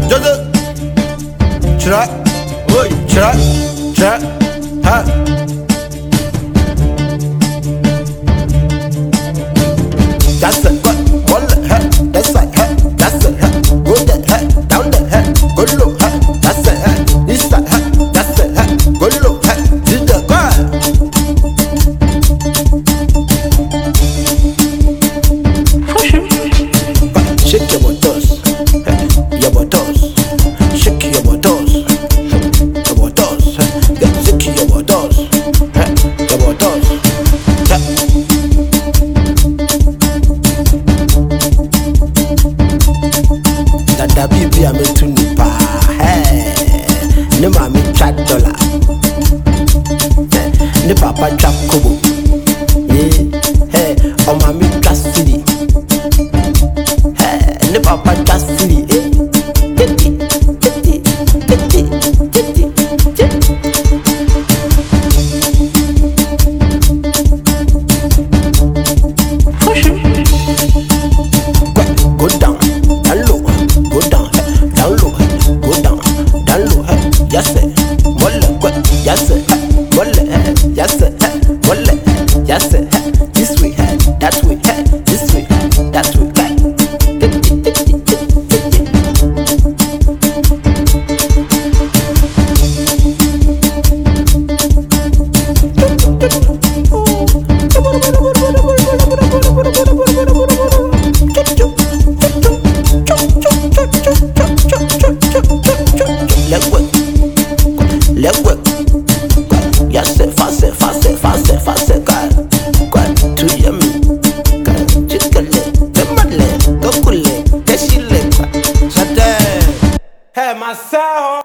Jojo, Chira, oi, Chira, Chira, ha. That's it, what? One leg, ha. That's right, ha. That's it, ha. Go that, ha. Down that, ha. Go low, ha. That's it, ha. This side, ha. That's it, ha. Go low, ha. This the go. Shake your buttons, your buttons, shake your buttons, your buttons, shake your buttons, your buttons. Dada bibi ame tu nipa, ne mami twa dollar, ne papa twa kobo, o mami twa cedi. Ne papa just silly, go down, down low, go down, down low, go down, down low, yes sir, mole, yes sir, mole, yes sir, mole, yes sir, this way, that way, this way, that way. Let work, yes, fast, to yummy, chicken leg, the go cool leg, hey, myself.